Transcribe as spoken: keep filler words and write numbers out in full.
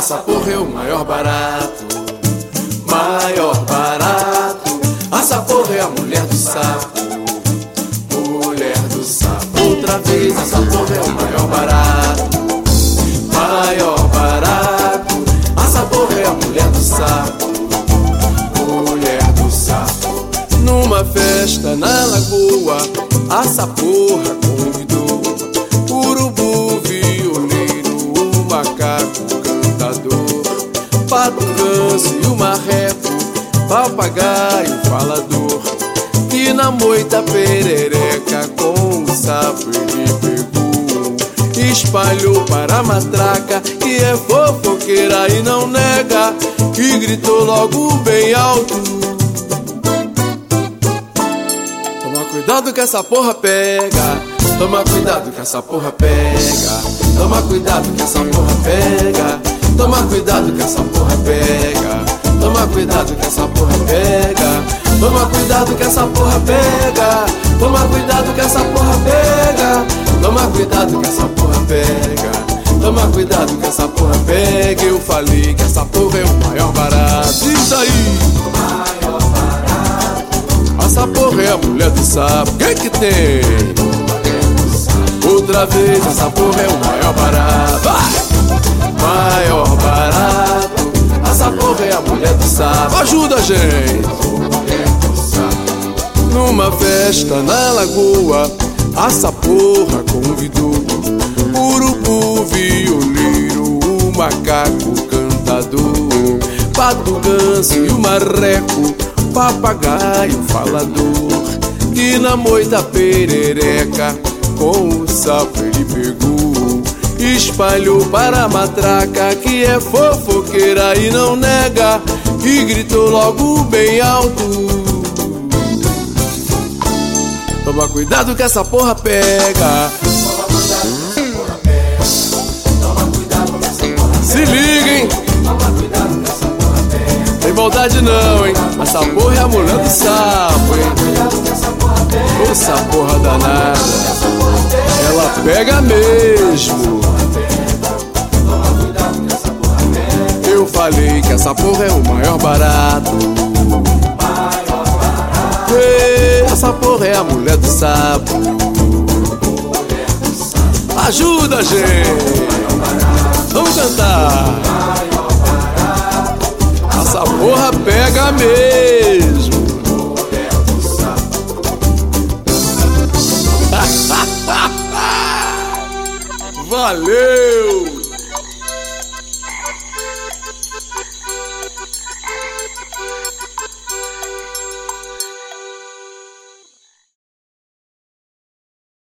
essa porra é o maior barato. Maior barato. Essa porra é a mulher do sapo. Mulher do sapo. Outra vez, essa porra é o maior barato. Maior barato. Essa porra é a mulher do sapo. Mulher do sapo. Numa festa na lagoa, a saporra convidou urubu, violeiro, o macaco cantador, pato, ganso e o marreco, papagaio falador. E na moita perereca com o sapo ele pegou, espalhou para a matraca, que é fofoqueira e não nega, e gritou logo bem alto: toma cuidado que essa porra pega. Toma cuidado que essa porra pega. Toma cuidado que essa porra pega. Toma cuidado que essa porra pega. Toma cuidado que essa porra pega. Toma cuidado que essa porra pega. Toma cuidado que essa porra pega. Toma cuidado que essa porra pega. Toma cuidado que essa porra pega. Eu falei que essa porra é o maior barato. Isso aí! Maior barato. Essa porra é a mulher do sapo. Quem que tem? Outra vez, essa porra é o maior barato. Vai! Maior barato. Essa porra é a mulher do sapo. Ajuda, gente! Numa festa na lagoa, a saporra convidou urubu, violeiro, o macaco cantador, pato, ganso e o marreco, papagaio falador. E na moita perereca com o sapo ele pegou, espalhou para a matraca, que é fofoqueira e não nega, e gritou logo bem alto: toma cuidado que essa porra pega. Toma cuidado que essa porra pega. Toma cuidado que essa porra pega. Se liga, hein? Toma cuidado que essa porra pega. Tem maldade não, hein? Essa porra é a mulher do sapo, hein? Toma cuidado que essa porra pega. Essa porra danada, ela pega mesmo. Toma cuidado que essa porra pega. Eu falei que essa porra é o maior barato. Essa porra é a mulher do sapo. Ajuda, gente! Vamos cantar! Essa porra pega mesmo! Valeu!